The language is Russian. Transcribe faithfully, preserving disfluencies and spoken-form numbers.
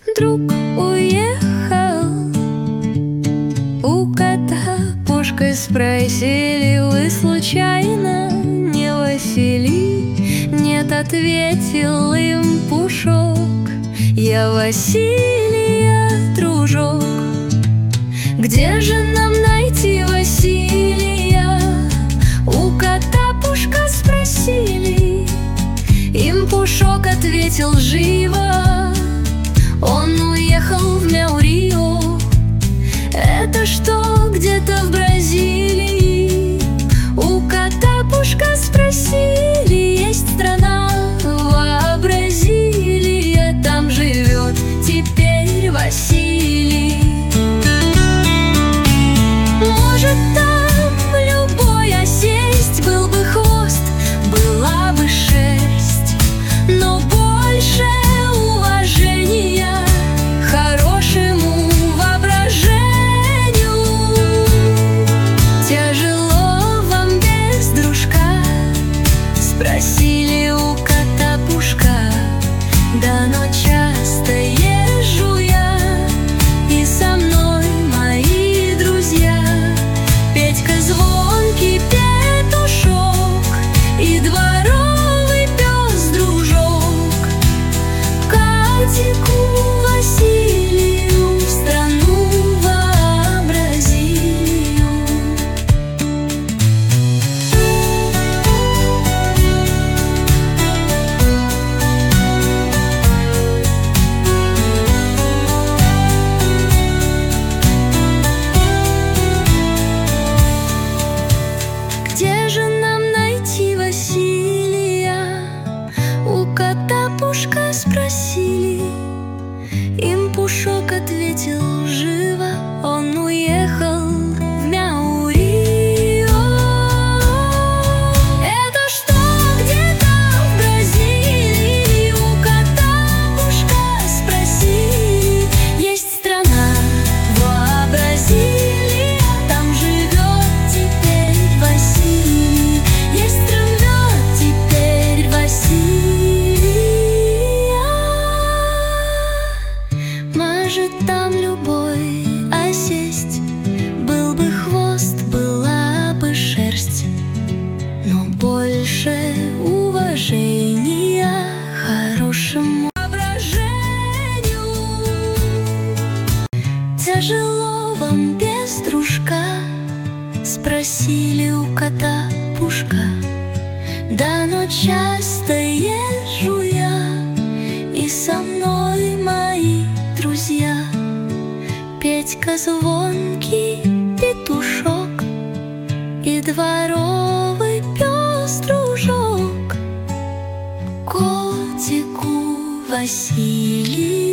Друг уехал, у кота пушкой спросили: вы случайно не Василий? Нет, ответил им Пушок, я Василия дружок. Где же нам найти Василия? У кота Пушка спросили. Им Пушок ответил живо: он уехал в Мяу-Рио. Это что, где-то в Бразилии? У кота Пушка спросили. Есть страна Бразилия, там живет теперь Василий. Может, там любой осесть, был бы хвост, была бы шерсть, но больше уважения хорошему воображению. Тяжело вам без дружка? Спросили у кота Пушка. Да, но часто езжу я, и со мной мои друзья: Петька звонкий петушок и дворовый пес-дружок. Катику Василию в страну вообразию. Где же нам найти Василия? У кота Пушка спросили. Им Пушок ответил живо: он уехал в Мяу-Рио. Это что, где-то в Бразилии? У кота Пушка спросили. Есть страна Бразилия, там живет теперь Василий. Есть живет теперь Василия. Может, там любой осесть, был бы хвост, была бы шерсть, но больше уважения хорошему воображению. Тяжело вам без дружка? Спросили у кота Пушка. Да, но часто езжу я, и со мной мои друзья: Петька звонкий петушок и дворовый пес-дружок. Котику Василию